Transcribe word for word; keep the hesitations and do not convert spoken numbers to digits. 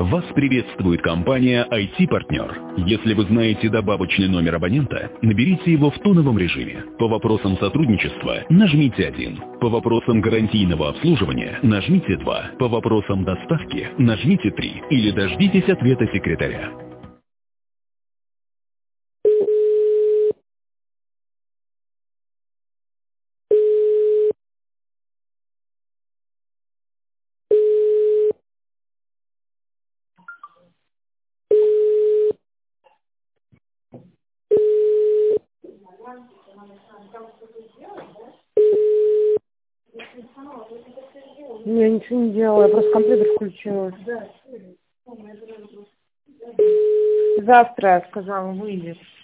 Вас приветствует компания ай ти-партнер. Если вы знаете добавочный номер абонента, наберите его в тоновом режиме. По вопросам сотрудничества нажмите один. По вопросам гарантийного обслуживания нажмите два. По вопросам доставки нажмите три. Или дождитесь ответа секретаря. Я ничего не делала, я просто компьютер включила. Завтра, я сказала, выйдет.